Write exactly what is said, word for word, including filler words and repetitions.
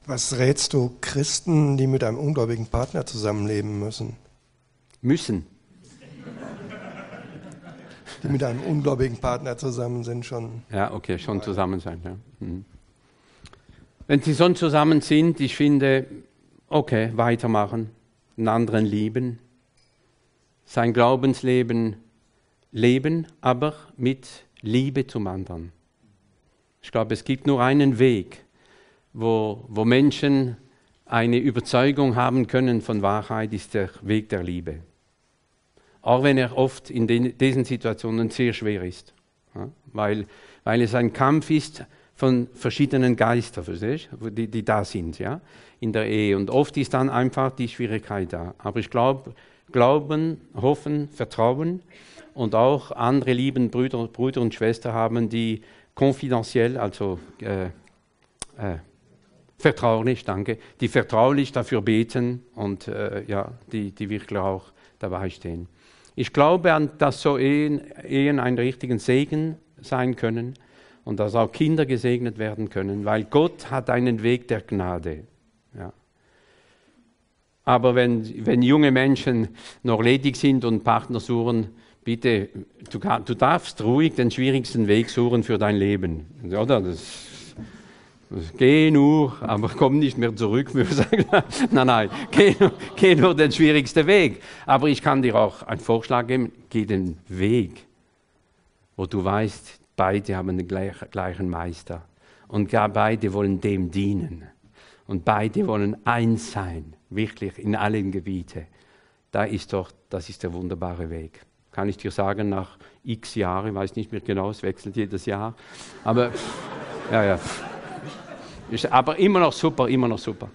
Was rätst du Christen, die mit einem ungläubigen Partner zusammenleben müssen? Müssen. Die mit einem ungläubigen Partner zusammen sind schon. Ja, okay, schon zusammen sein. Ja. Mhm. Wenn sie schon zusammen sind, ich finde, okay, weitermachen, einen anderen lieben, sein Glaubensleben leben, aber mit Liebe zum anderen. Ich glaube, es gibt nur einen Weg, wo, wo Menschen eine Überzeugung haben können von Wahrheit, ist der Weg der Liebe. Auch wenn er oft in den, diesen Situationen sehr schwer ist. Ja? Weil, weil es ein Kampf ist von verschiedenen Geistern, verstehst du, die, die da sind, ja? In der Ehe. Und oft ist dann einfach die Schwierigkeit da. Aber ich glaube, Glauben, Hoffen, Vertrauen und auch andere lieben Brüder, Brüder und Schwestern haben, die konfidentiell, also äh, äh, vertraulich, danke, die vertraulich dafür beten und äh, ja, die, die wirklich auch dabei stehen. Ich glaube, dass so Ehen, Ehen einen richtigen Segen sein können und dass auch Kinder gesegnet werden können, weil Gott hat einen Weg der Gnade. Ja. Aber wenn, wenn junge Menschen noch ledig sind und Partner suchen, bitte, du, du darfst ruhig den schwierigsten Weg suchen für dein Leben. Oder? Das, das, geh nur, aber komm nicht mehr zurück, würde ich sagen. Nein, nein, geh, geh nur den schwierigsten Weg. Aber ich kann dir auch einen Vorschlag geben, geh den Weg, wo du weißt, beide haben den gleichen Meister. Und gar beide wollen dem dienen. Und beide wollen eins sein, wirklich in allen Gebieten. Da ist doch, das ist der wunderbare Weg. Kann ich dir sagen, nach x Jahren, ich weiß nicht mehr genau, es wechselt jedes Jahr. Aber, ja, ja. Ist aber immer noch super, immer noch super.